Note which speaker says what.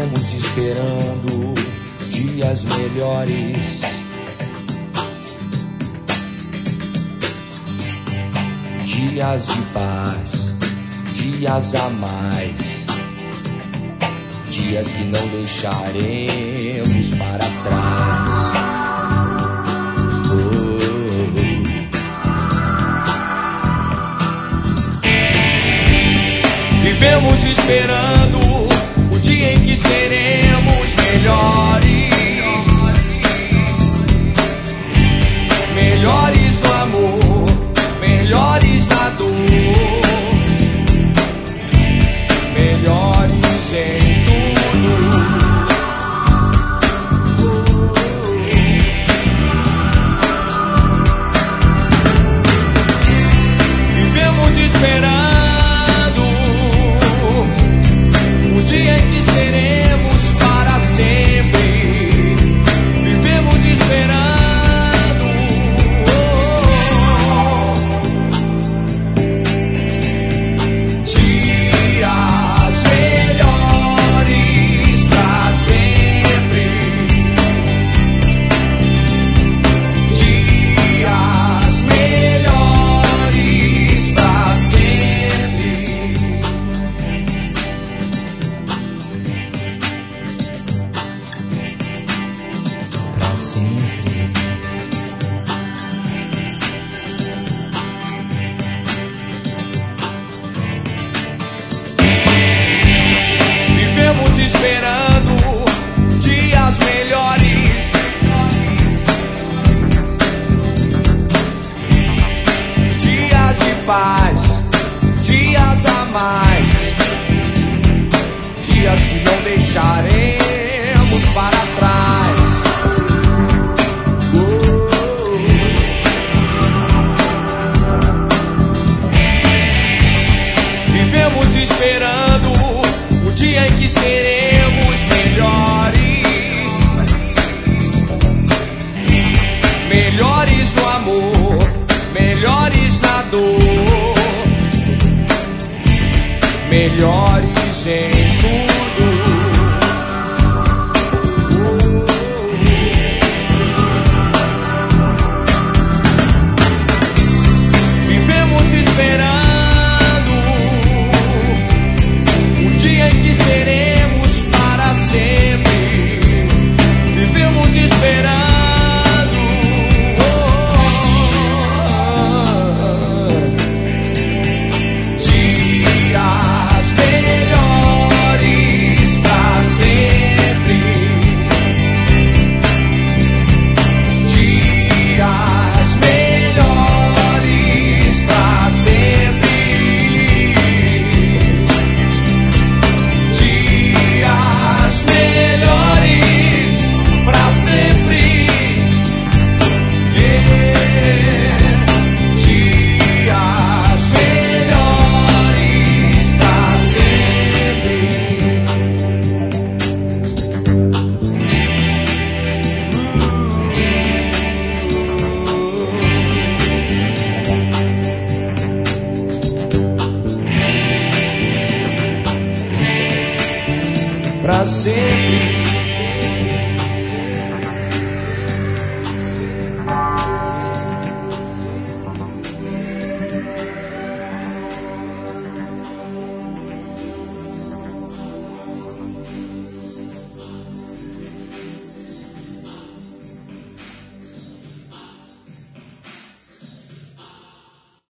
Speaker 1: Vivemos esperando dias melhores. Dias de paz, dias a mais. Dias que não deixaremos para trás. Vivemos esperando o dia em que seremos melhores. Melhores no amor, melhores na dor, melhores em tudo. Vivemos esperando o dia em que seremos para sempre. Vivemos esperando dias melhores para sempre. Dias melhores para sempre. Para sempre. Vivemos esperando dias melhores. Dias de paz, dias a mais. Dias que não deixaremos para trás. Vivemos esperando o dia em que seremos melhores. Melhores no amor, melhores na dor, melhores em tudo. Vivemos esperando